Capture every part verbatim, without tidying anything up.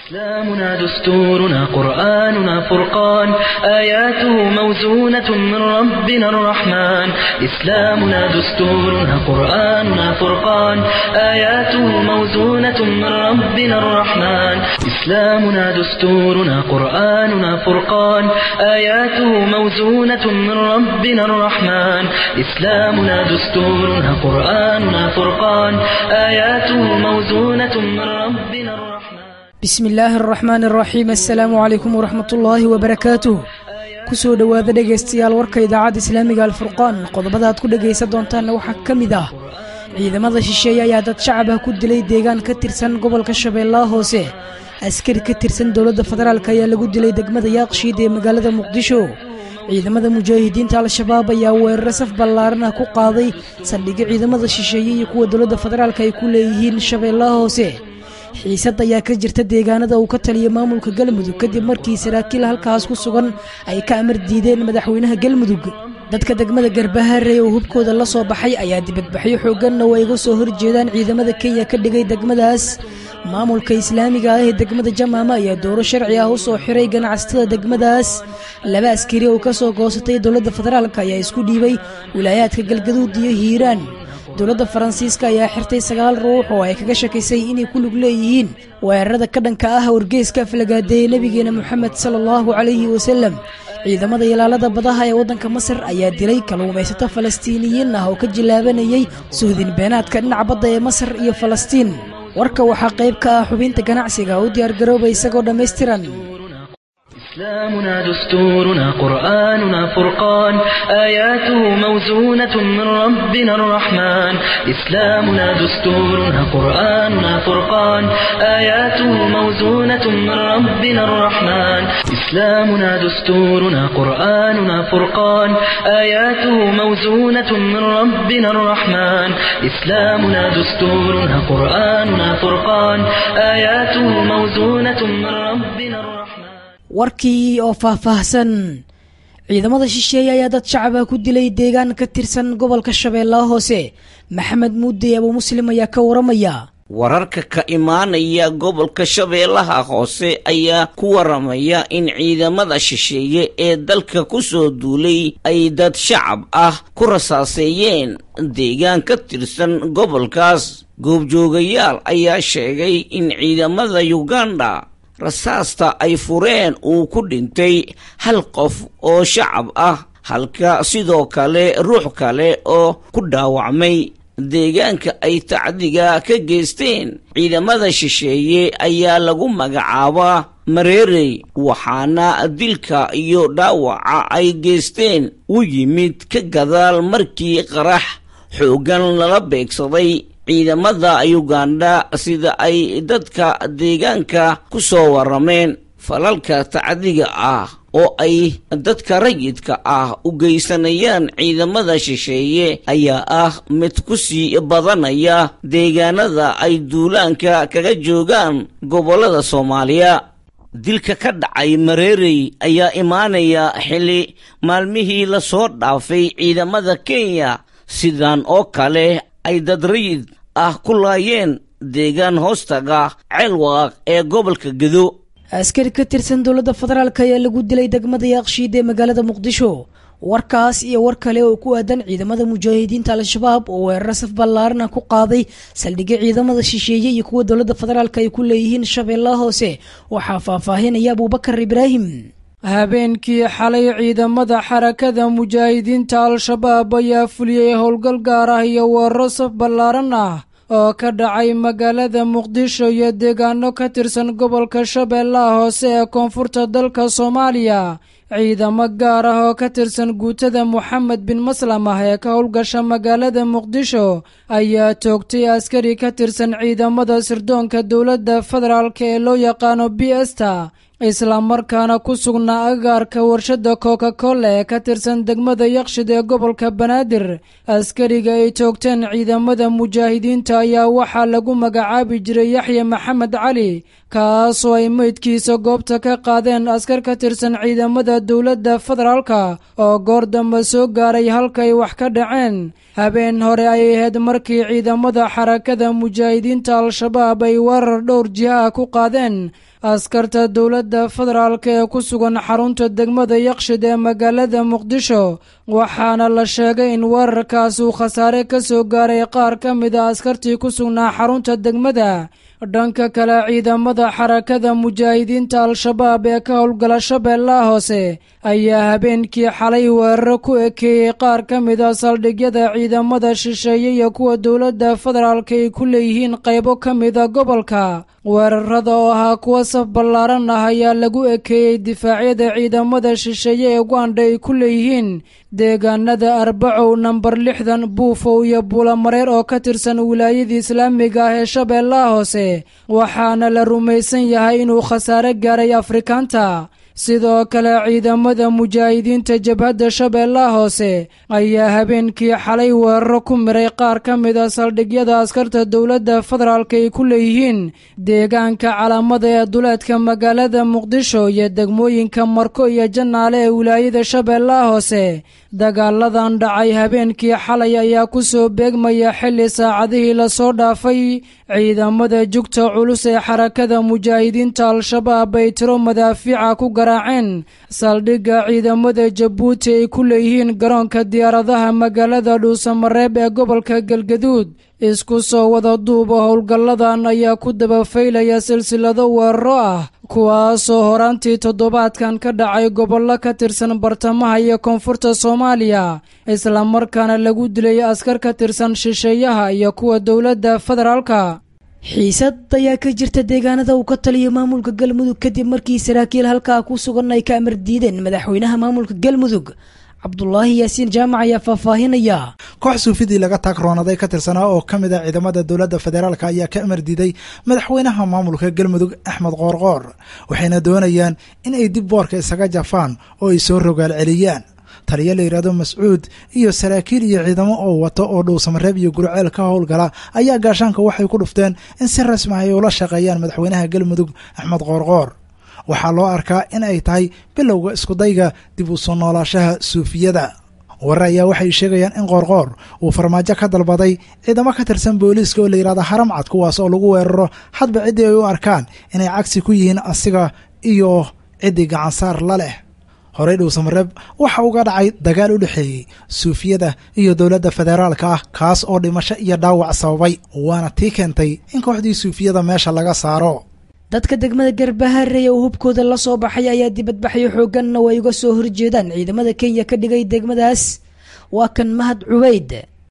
إسلامنا دستورنا قرآننا فرقان آياته موزونة من ربنا الرحمن إسلامنا دستورنا قرآننا فرقان آياته موزونة من ربنا الرحمن إسلامنا دستورنا قرآننا فرقان آياته موزونة من ربنا الرحمن إسلامنا دستورنا قرآننا فرقان آياته موزونة من ربنا الرحمن بسم الله الرحمن الرحيم السلام عليكم ورحمة الله وبركاته كسو دواada dhegeystayaal warka idaacada islaamiga alfurqaan qodobada aad ku dhageysan doontaan waxa kamid ah ciidamada shisheeye ayaa dad shacab ah ku dilay deegaan ka tirsan gobolka Shabeellaha Hoose askari ka tirsan dawladda federaalka ayaa lagu dilay degmada Yaaqshiid ee magaalada Muqdisho ciidamada mujaahidiinta al-shabaab ayaa weerar saf ballaaran ah ku qaaday saldhigga ciidamada shisheeye iyo kuwa dawladda federaalka ay ku leeyihiin Shabeellaha Hoose xiisad ayaa ka jirta deegaanada uu ka taliyo maamulka Galmudug kadib markii saraakiil halkaas ku sugan ay ka amar diideen madaxweynaha Galmudug dadka degmada Garbaharey oo hubkooda la soo baxay ayaa dibadbaxyo xoogan oo ay uga soo horjeedaan ciidamada Kenya ka dhigay degmadaas maamulka islaamiga ah ee degmada Jamaama ayaa dooro sharci ah u soo xiray ganacsatada degmadaas laba askari oo ka soo goostay dawladda federaalka ayaa isku dhiibay wilaayadka Galgaduud iyo Hiiraan dawladda Faransiiska ayaa xirtay sagaal ruux oo ay kaga shakiisay inay ku lug leeyihiin weerarada ka dhanka ah wargeyska aflagaadeeyay nabigeena Muhammad sallallahu alayhi wasallam ciidamada ilaalada badaha ee wadanka Masar ayaa dilay kalluumaysato Falastiiniyiin ah oo ka jilaabanayay suudin beenaadka dhinaca badda ee Masar iyo Falastiin warka waxa qayb ka ah xubinta ganacsiga oo diyaar garoobay isagoo dhameystiran إسلامنا دستورنا قرآننا فرقان آياته موزونة من ربنا الرحمن إسلامنا دستورنا قرآننا فرقان آياته موزونة من ربنا الرحمن إسلامنا دستورنا قرآننا فرقان آياته موزونة من ربنا الرحمن إسلامنا دستورنا قرآننا فرقان آياته موزونة من ربنا الرحمن warkii oo faahfaahsan ciidamada shisheeye ayaa dad shacab ah ku dilay deegaan ka tirsan gobolka Shabeellaha Hoose Maxamed Muudi Abu Muslim ayaa ka waramaya wararka ka imaanaya gobolka Shabeellaha Hoose ayaa ku waramaya in ciidamada shisheeye ee dalka ku soo duulay ay dad shacab ah ku rasaaseeyeen deegaan ka tirsan gobolkaas goobjoogayaal ayaa sheegay in ciidamada Uganda rasaasta ay fureen uu ku dhintay hal qof oo shacab ah halka sidoo kale ruux kale oo ku dhaawacmay deegaanka ay tacdiga ka geysteen ciidamada shisheeye ayaa lagu magacaabaa Mareerey waxaana dilka iyo dhaawaca ay geysteen u yimid ka gadaal markii qarax xoogan lala beegsaday ciidamada Uganda sida ay dadka deegaanka ku soo warameen falalka tacdiga ah oo ay dadka rayidka ah u geysanayaan ciidamada shisheeye ayaa ah mid ku sii badanaya deegaanada ay duulaanka kaga joogaan gobolada Soomaaliya dilka ka dhacay Mareerey ayaa imaanaya xilli maalmihii la soo dhaafay ciidamada Kenya sidan oo kale ay dad rayid ah ku laayeen deegaan hoostaga Ceelwaaq ee gobolka Gedo askari ka tirsan dawladda federaalka ayaa lagu dilay degmada Yaaqshiid ee magaalada Muqdisho warkaas iyo war kale oo ku aadan ciidamada mujaahidiinta al-shabaab oo weerar saf ballaaran ah ku qaaday saldhigga ciidamada shisheeye iyo kuwa dawladda federaalka ay ku leeyihiin Shabeellaha Hoose waxa faahfaahinaya Abubakar Ibraahim habeenkii xalay ciidamada xarakada mujaahidiinta al-shabaab ayaa fuliyay howlgal gaar ah iyo weerar saf ballaaran ah oo ka dhacay magaalada Muqdisho iyo deegaano ka tirsan gobolka Shabeellaha Hoose ee koonfurta dalka Soomaaliya ciidamo gaar ah oo ka tirsan guutada Mohammed bin Maslam ah ee ka howlgasha magaalada Muqdisho ayaa toogtay askari ka tirsan ciidamada sirdoonka dawladda federaalka ee loo yaqaano B S ta isla markaana ku sugnaa agaarka warshada Coca-Cola ee ka tirsan degmada Yaaqshiid ee gobolka Banaadir askariga ay toogteen ciidamada mujaahidiinta ayaa waxaa lagu magacaabi jiray Yaxya Maxamed Cali kaasoo ay meydkiisa goobta ka qaadeen askar ka tirsan ciidamada dowladda federaalka oo goor dambe soo gaaray halkay wax ka dhaceen habeen hore ay ahayd markii ciidamada xarakada mujaahidiinta al-shabaab ay weerar dhowr jiha ku qaadeen askarta dowladda federaalka ee ku sugan xarunta degmada yaqshid ee magaalada muqdisho waxaana la sheegay in weerarkaas uu khasaare ka soo gaaray qaar ka mid a askartii ku sugnaa xarunta degmada dhanka kale ciidamada xarakada mujaahidiinta al-shabaab ee ka howlgala shabeellaha hoose ayaa habeenkii xalay weeraro ku ekeeyey qaar ka mid a saldhigyada ciidamada shisheeye iyo kuwa dowladda federaalka ay ku leeyihiin qaybo ka mid a gobolka weerarada oo ahaa kuwa saf ballaaran ah ayaa lagu ekeeyey difaacyada ciidamada shisheeye ee uganda ay ku leeyihiin deegaanada arbacow nambar lixdan buufow iyo buulamareer oo ka tirsan wilaayadii islaamiga ah ee shabeellaha hoose waxaana la rumaysan yahay inuu khasaare gaaray afrikaanta sidoo kale ciidamada mujaahidiinta jabhadda shabeellaha hoose ayaa habeenkii xalay weeraro ku miray qaar ka mid a saldhigyada askarta dowladda federaalka ay ku leeyihiin deegaanka calaamada ee duleedka magaalada muqdisho iyo degmooyinka marko iyo jannaale ee wilaayada shabeellaha hoose dagaaladan dhacay habeenkii xalay ayaa ku soo beegmaya xilli saacadihii lasoo dhaafay ciidamada jugta culus ee xarakada mujaahidiinta al-shabaab ay tiro madaafiica ku garaaceen saldhigga ciidamada jabuuti ay ku leeyihiin garoonka diyaaradaha magaalada dhuusamareeb ee gobolka galgaduud isku soo wada duuba howlgalladan ayaa ku dabafaylaya silsilado weeraro ah kuwaasoo horaantii toddobaadkan ka dhacay gobollo ka tirsan bartamaha iyo koonfurta soomaaliya islamarkaana lagu dilay askar ka tirsan shisheeyaha iyo kuwa dowladda federaalka xiisad ayaa ka jirta deegaanada uu ka taliyo maamulka galmudug kadib markii saraakiil halkaa ku sugan ay ka amar diideen madaxweynaha maamulka galmudug cabdulaahi yaasiin jaamac ayaa faahfaahinaya koox suufidii laga taagroonaday ka tirsanaa oo ka mid a ciidamada dowladda federaalka ayaa ka amar diiday madaxweynaha maamulka galmudug axmed qoorqoor waxayna doonayaan in ay dib boorka isaga jafaan oo ay soo rogaal celiyaan taliya la yidhaahdo mascuud iyo saraakiil iyo ciidamo oo wato oo dhuusamareeb iyo gurceel ka howlgala ayaa gaashaanka waxay ku dhufteen in si rasmi ah ay ula shaqeeyaan madaxweynaha galmudug axmed qoorqoor waxaa loo arkaa in ay tahay bilowga iskudayga dib u soo noolaashaha suufiyada warar ayaa waxay sheegayaan in qoorqoor uu farmaajo ka dalbaday ciidamo ka tirsan booliiska oo la yidhahdo haramcad kuwaas oo lagu weeraro hadba ciddii ay u arkaan inay cagsi ku yihiin asiga iyo ciddii gacansaar la leh horey dhuusamareeb waxa uga dhacay dagaal u dhexeeyey suufiyada iyo dowladda federaalka ah kaas oo dhimasho iyo dhaawac sababay waana tii keentay in kooxdii suufiyada meesha laga saaro dadka degmada garbaharey oo hubkooda la soo baxay ayaa dibadbaxyo xoogganna way uga soo horjeedaan ciidamada kenya ka dhigay degmadaas waa kan mahad cubayd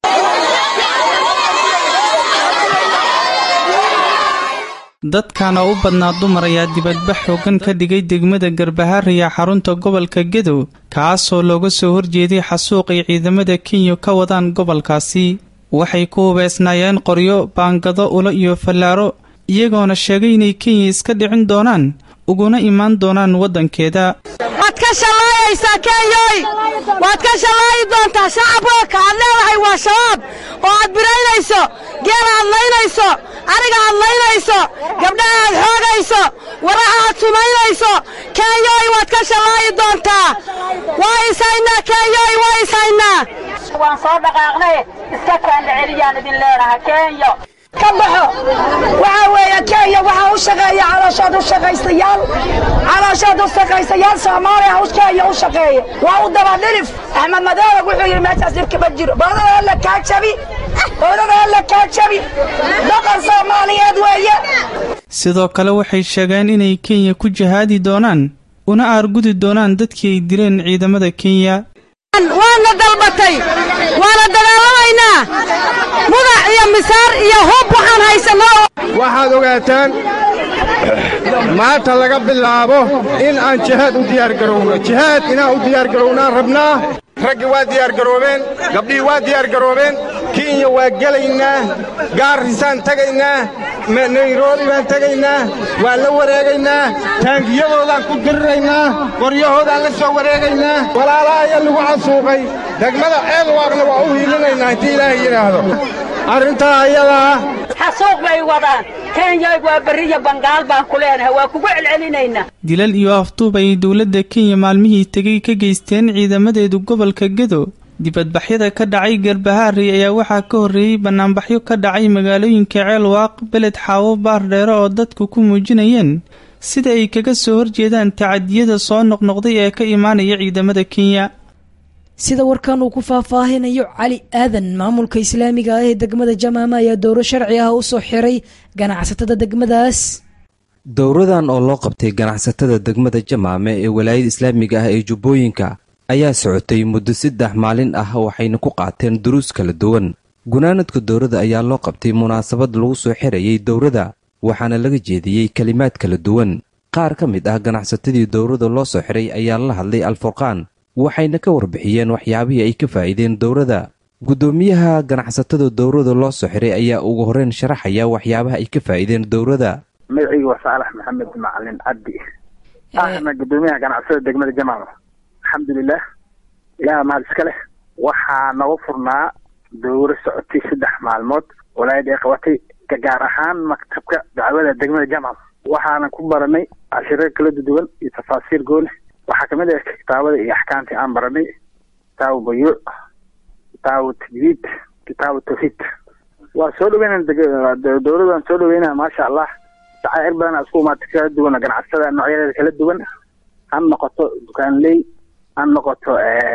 dadkan oo u badnaa dumar ayaa dibadbax xooggan ka dhigay degmada garbaharaya xarunta gobolka gedow kaasoo looga soo horjeeday xasuuq ay ciidamada kenya ka wadaan gobolkaasi waxay ku hubeysnaayeen qoryo baangado ulo iyo fallaaro iyagoona sheegay inay kenya iska dhicin doonaan uguna imaan doonaan waddankeeda waad ka shallaayaysaa kenyoy waad ka shallaayi doontaa shacabka kaad leedahay waa shabaab oo aad biraynayso geela aad laynayso ariga aad laynayso gabdhaha aad xoogayso waraha aad sumaynayso kenyoy waad ka shallaayi doontaa waa ishaynaa kenyoy waa ishaynaa waan soo dhaqaaqnay iska kaanda celiyaan idin leenaha kenyo ka baxo waxaa weeye kenya waxaa u shaqeeya calooshood u shaqaystayaal calooshood u shaqaystayaal soomaaliya u kenya u shaqeeya waa u daba dhilif axmed madoobe wuxuu yidhi meeshaas dhibka ma jiro boodada alla kaa jabi boodada alla kaa jabi dhaqan soomaaliyeed weeye sidoo kale waxay sheegeen inay kenya ku jihaadi doonaan una aargudi doonaan dadkii ay dileen ciidamada kenya waana dalbatay waana dagaalamaynaa mudac iyo misaar iyo hub waxaan haysanaa waxaad ogaataan maanta laga bilaabo in aan jihaad u diyaargarowno jihaad inaan u diyaargarownaan rabnaa raggi waa diyaargaroobeen gabdhihii waa diyaargaroobeen kenya waa gelaynaa gaarisaan tegaynaa nairobi baan tegaynaa waan la wareegaynaa taangiyadoodaan ku diriraynaa qoryahoodaan la soo wareegaynaa walaalaha ayaa lagu casuuqay degmada ceelwaaqna waa u hiilinaynaa intii ilaahay yidhaahdo arrintaa ayadaa xasuuq bay wadaan kenya waa bariya bangaal baan ku leenahay waa kugu celcelinaynaa dilal iyo afduub ay dowladda kenya maalmihii tegay ka geysteen ciidamadeedu gobolka gedo dibadbaxyada ka dhacay garbahaari ayaa waxaa ka horreeyey banaanbaxyo ka dhacay magaalooyinka ceelwaaq beled xaawo baardheero oo dadku ku muujinayeen sida ay kaga soo horjeedaan tacadiyada soo noqnoqday ee ka imaanaya ciidamada kenya sida warkan uu ku faahfaahinayo cali aadan maamulka islaamiga ah ee degmada jamaama ayaa dowro sharci ah u soo xiray ganacsatada degmadaas dowradan oo loo qabtay ganacsatada degmada jamaame ee walaayada islaamiga ah ee jubbooyinka ayaa socotay muddo saddex maalin ah waxayna ku qaateen duruus kala duwan gunaanadka dowrada ayaa loo qabtay munaasabad lagu soo xirayay dowrada waxaana laga jeediyey kelimaad kala duwan qaar ka mid ah ganacsatadii dowrada loo soo xiray ayaa la hadlay alfurqaan waxayna ka warbixiyeen waxyaabihii ay ka faa'iideen dowrada guddoomiyaha ganacsatada dowrada loo soo xiray ayaa ugu horreyn sharaxaya waxyaabaha ay ka faa'iideen dowrada magacayga waa saalax maxamed macalin cabdi ahna guddoomiyaha ganacsatada degmada jamaama alxamdulilah ilaah mahad iska leh waxaa nagu furnaa dowro socotay saddex maalmood walaayada ay qabatay ka gaar ahaan maktabka dacwada degmada jamaama waxaana ku baranay cashiro kala duwan iyo tafaasiir gooni waxaa kamid ah kitaabada iyo axkaamtii aan baranay kitaabu bayuuc kitaabu tajwiid kitaabu tawxiid waa soo dhaweynaa dowladaan soo dhaweynaa maasha allah shacair badan isku imaatay kala duwan ganacsatada noocyadeeda kala duwan ha noqoto dukaanley ha noqoto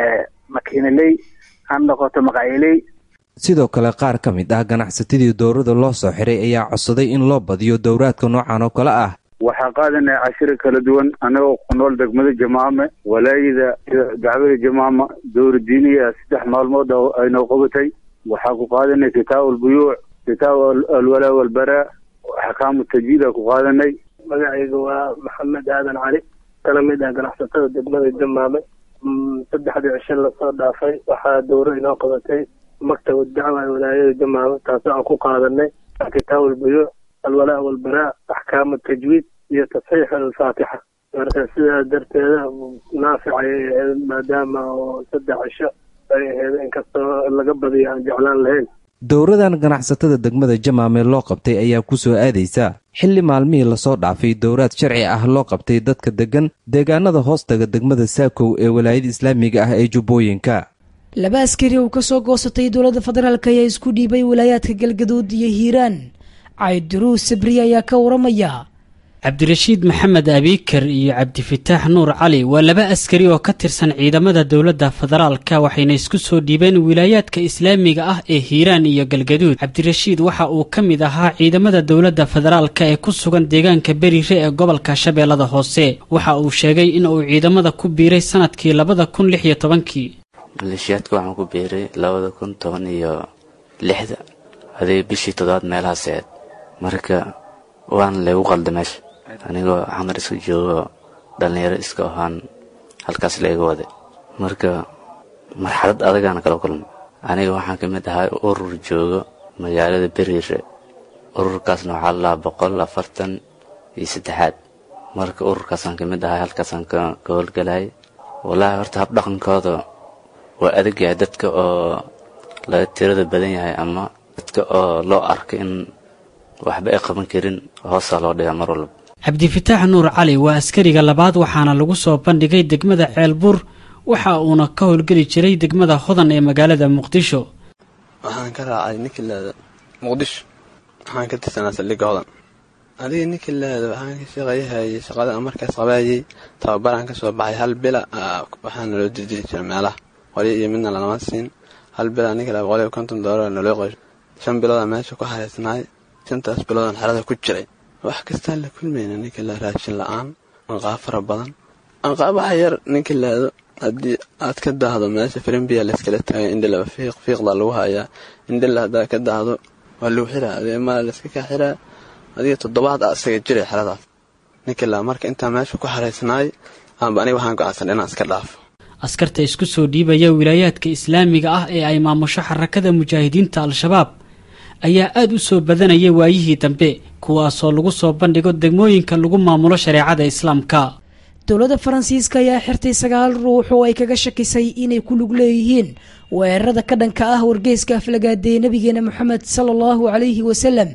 makiinaley ha noqoto maqaayiley sidoo kale qaar ka mid ah ganacsatadii dowrada loo soo xiray ayaa codsaday in loo badiyo dowraadka noocan oo kale ah waxaa qaadanay cashiro kala duwan anagoo ku nool degmada jamaame walaayada dacwada jamaama dowra diiniya saddex maalmood aynoo qabatay waxaa ku qaadanay kitaabu albuyuuc kitaabu alwalaa walbaraa axkaamu tajwiida ku qaadanay magacayga waa maxamed aadan cali kana mid ah ganacsatada degmada jamaame saddexdii cisho lasoo dhaafay waxaa dowro inoo qabatay maktab dacwa walaayada jamaame taasoo aan ku qaadanay kitaabu albuyuuc alwalaa walbaraa axkaamu tajwiid iyo tasxiix alfaatixa marka sidaa darteeda naafic ayay ahayd maadaama oo saddex cisho ay ahayd inkastoo laga badiyo aan jeclaan lahayn dowradan ganacsatada degmada jamaame loo qabtay ayaa ku soo aadaysa xilli maalmihii lasoo dhaafay dowraad sharci ah loo qabtay dadka deggan deegaanada hoostaga degmada saakow ee walaayada islaamiga ah ee jubbooyinka laba askari oo ka soo goosatay dowladda federaalk ayaa isku dhiibay walaayaadka galgaduud iyo hiiraan cayduruus sabri ayaa ka waramaya cabdirashiid maxamed abiikar iyo cabdifataax nuur cali waa laba askari oo ka tirsan ciidamada dowladda federaalka waxayna isku soo dhiibeen wilaayaadka islaamiga ah ee hiiraan iyo galgaduud cabdirashiid waxa uu ka mid ahaa ciidamada dowladda federaalka ee ku sugan deegaanka beriire ee gobolka shabeellada hoose waxa uu sheegay in uu ciidamada ku biiray sanadkii labada kun lix iyo tobankii maleeshiyaadka waxaan ku biiray labada kun toban iyo lixda hadee bishii toddobaad meelahaas ahayd marka waana laygu qalda meesha anigoo xamar iska joogo dhallinyaro iska ahaan halkaas layga waday marka marxalad adagaana kala kulmay aniga waxaan ka mid ahay urur joogo magaalada beriire ururkaasna waxaa lalahaa boqol afartan iyo saddexaad marka ururkaasaan ka mid ahay halkaasaan ka howlgalay wallaahi horta habdhaqankooda waa adag yahay dadka oo laga tirada badan yahay ama dadka oo loo arka in waxba ay qaban karin hoosaa loo dhigaa mar walba cabdifataax nuur cali waa askariga labaad waxaana lagu soo bandhigay degmada ceelbuur waxa uuna ka howlgeli jiray degmada hodan ee magaalada muqdisho waxaan ka raacay ninkii laada muqdisho waxaan ka tirsanaa saldhigga hodan adiga ninkii laada waxaan ka shaqeeyahayay shaqada aan markaas qabaayay tababaraan ka soo baxay hal bila waxaana loo dirjiri jiray meelaha qolyo iyo midna lanama siin hal bila ninkii laada boqol iyo konton doolar naloo qoy shan bilooda meesha ku hareysnaay shantaas biloodan xerada ku jiray wax kastaan la kulmayna ninka la raashin la-aan anqaab fara badan anqaab waxa yar ninka laado haddii aad ka daahdo meesha firimbiya layskala taagay indhalaba fiiq fiiqda lagu hayaa indhala haddaad ka daahdo waa lagu xiraa adee mala layska kaa xiraa adiga toddobaad a isaga jiray xeradaas ninka laa marka intaa meesha ku xaraysnaay aanba aniga waxaan go-aansan inaan iska dhaafo askarta isku soo dhiibaya wilaayaadka islaamiga ah ee ay maamusho xarakada mujaahidiinta al-shabaab ayaa aad u soo badanaya waayihii dambe kuwaasoo lagu soo bandhigo degmooyinka lagu maamulo shareecada islaamka dowladda faransiiska ayaa xirtay sagaal ruux oo ay kaga shakisay inay ku lug leeyihiin weerarada ka dhanka ah wargeyska aflagaadeeye nabigeena moxamed sala allahu calayhi wasalam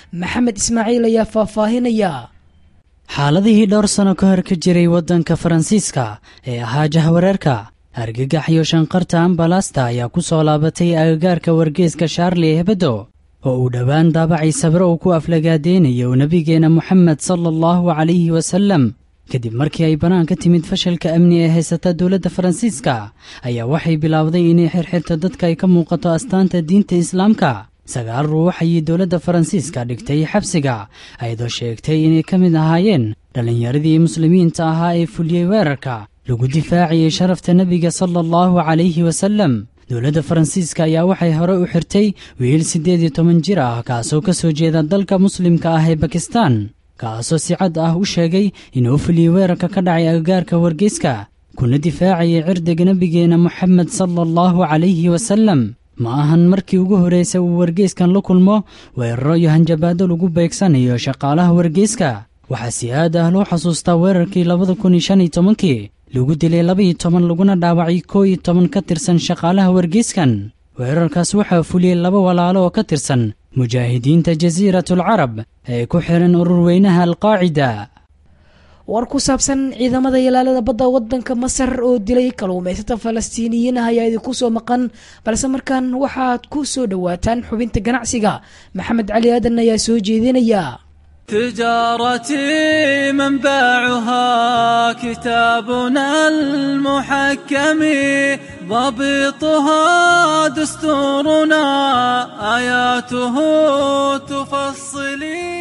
maxamed ismaaciil ayaa faahfaahinaya. xaaladihii dhowr sano ka hor ka jiray waddanka faransiiska ee ahaa jahwareerka argagax iyo shanqarta ambalaasta ayaa ku soo laabatay agagaarka wargeeska shaarli hebdo oo uu dhowaan daabacay sabro uu ku aflagaadeynayo nebigeenna moxamed sala allahu calayhi wasallam kadib markii ay bannaan ka timid fashalka amni ee haysata dowladda faransiiska ayaa waxay bilaawday inay xirxirto dadka ay ka muuqato astaanta diinta islaamka. sagaal ruux ayay dowladda faransiiska dhigtay xabsiga ayadoo sheegtay inay ka mid ahaayeen dhallinyaradii muslimiinta ahaa ee fuliyey weerarka lagu difaaciyey sharafta nebiga sala allahu calayhi wasallam. dowladda faransiiska ayaa waxay hore u xirtay wiil siddeed iyo toban jir ah kaasoo ka soo jeeda dalka muslimka ah ee bakistan, kaasoo si cad ah u sheegay inuu fuliyey weerarka ka dhacay agagaarka wargeyska kuna difaacayay cirdiga nebigeenna moxamed sala allahu calayhi wasallam. ma ahan markii ugu horraysay uu wargeyskan la kulmo weeraro iyo hanjabaado lagu beegsanayo shaqaalaha wargeyska. waxaa si aad ah loo xasuustaa weerarkii labada kun iyo shan iyo tobankii lagu dilay laba-iyo toban laguna dhaawacay koo iyo toban ka tirsan shaqaalaha wargeyskan. weerarkaas waxaa fuliyey laba walaalo oo ka tirsan mujaahidiinta jasiiratul carab ee ku xihan urur weynaha alqaacida. war ku saabsan ciidamada ilaalada badda waddanka masar oo dilay kaluumaysata falastiiniyiin ah ayaa idinku soo maqan, balse markaan waxaad ku soo dhowaataan xubinta ganacsiga. maxamed cali aadan ayaa soo jeedinaya. تجارتي منبعها كتابنا المحكم ضبطها دستورنا آياته تفصلي.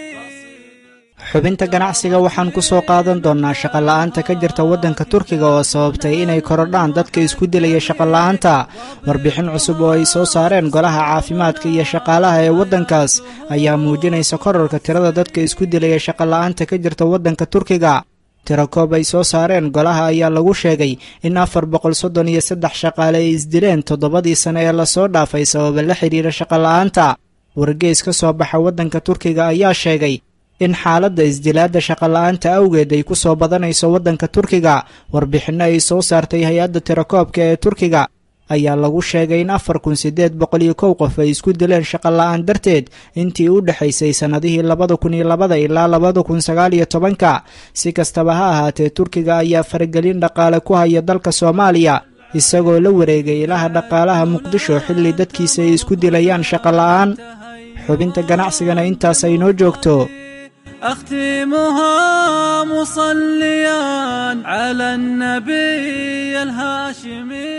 xubinta ganacsiga waxaan ku soo qaadan doonnaa shaqola'aanta ka jirta waddanka turkiga oo sababtay inay korodhaan dadka isku dilaya shaqola'aanta. warbixin cusub oo ay soo saareen golaha caafimaadka iyo shaqaalaha ee waddankaas ayaa muujinaysa kororka tirada dadka isku dilaya shaqola'aanta ka jirta waddanka turkiga. tiro koob ay soo saareen golaha ayaa lagu sheegay in afar boqol soddon iyo saddex shaqaale ay isdileen toddobadii sano ee lasoo dhaafay sababa la xidhiira shaqola'aanta. wargeys ka soo baxa waddanka turkiga ayaa sheegay in xaaladda isdilaadda shaqola'aanta awgeed ay ku soo badanayso waddanka turkiga. warbixinno ay soo saartay hay-adda tirakoobka ee turkiga ayaa lagu sheegay in afar kun siddeed boqol iyo kow qof ay isku dileen shaqola'aan darteed intii u dhexaysay sannadihii labada kun iyo labada ilaa labada kun sagaal iyo tobanka. si kastaba ha ahaatee turkiga ayaa faragelin dhaqaale ku haya dalka soomaaliya isagoo la wareegay ilaha dhaqaalaha muqdisho xilli dadkiisa ay isku dilayaan shaqola'aan. xubinta ganacsigana intaas ay noo joogto. أختمها مصليا على النبي الهاشمي.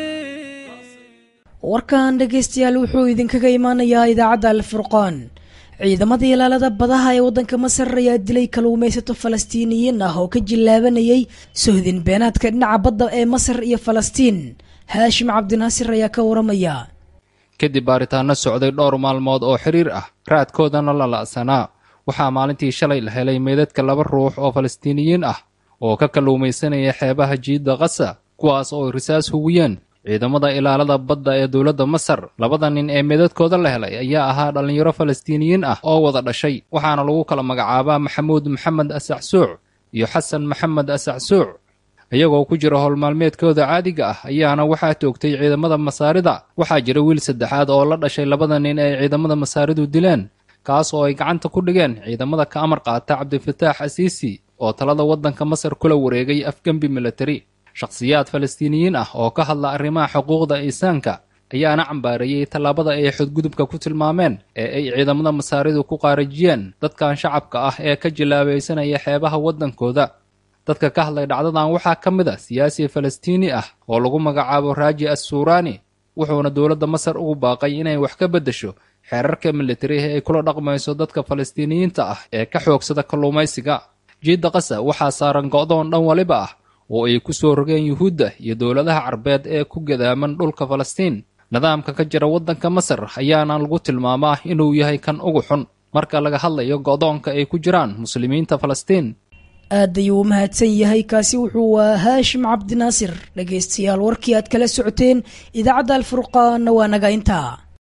warkan dhegaystayaal wuxuu idinkaga imaanayaa idaacadda alfurqaan. ciidamada ilaalada badaha ee waddanka masar ayaa dilay kaluumaysato falastiiniyiin ah oo ka jillaabanayay sohdin beenaadka dhinaca badda ee masar iyo falastiin. haashim cabdinaasir ayaa ka waramaya. kadib baaritaano socday dhowr maalmood oo xiriir ah raadkoodana la la'sanaa waxaa maalintii shalay la helay meydadka laba ruux oo falastiiniyiin ah oo ka kalluumaysanaya xeebaha jiidda qasa, kuwaas oo risaas hugiyeen ciidamada ilaalada badda ee dowladda masar. labada nin ee meydadkooda la helay ayaa ahaa dhallinyaro falastiiniyiin ah oo wada dhashay, waxaana lagu kala magacaabaa maxamuud maxamed asacsuuc iyo xasan maxamed asacsuuc. iyagoo ku jira howlmaalmeedkooda caadiga ah ayaana waxaa toogtay ciidamada masaarida. waxaa jira wiil saddexaad oo la dhashay labada nin ee ciidamada masaaridu dileen, kaas oo ay gacanta ku dhigeen ciidamada ka amar qaata cabdifataax asiisi oo talada waddanka masar kula wareegay afgembi militari. shakhsiyaad falastiiniyiin ah oo ka hadla arrimaha xuquuqda insaanka ayaana cambaareeyey tallaabada ay xadgudubka ku tilmaameen ee ay ciidamada masaaridu ku qaarajiyeen dadkan shacabka ah ee ka jillaabaysanaya xeebaha waddankooda. dadka ka hadlay dhacdadan waxaa ka mid a siyaasi falastiini ah oo lagu magacaabo raaji assuuraani, wuxuuna dowladda masar ugu baaqay inay wax ka beddesho xeerarka militariha ay kula dhaqmayso dadka falastiiniyiinta ah ee ka xoogsada kalluumaysiga. jiidda qasa waxaa saaran go'doon dhan waliba ah oo ay ku soo rogeen yuhuudda iyo dowladaha carbeed ee ku gadaaman dhulka falastiin. nidaamka ka jira waddanka masar ayaana lagu tilmaamaa inuu yahay kan ugu xun marka laga hadlayo go'doonka ay ku jiraan muslimiinta falastiin. aad ayuu u mahadsan yahay. kaasi wuxuu waa haashim cabdinaasir. dhegaystayaal warkii aad kala socoteen idaacadda alfurqaanna waa naga intaa.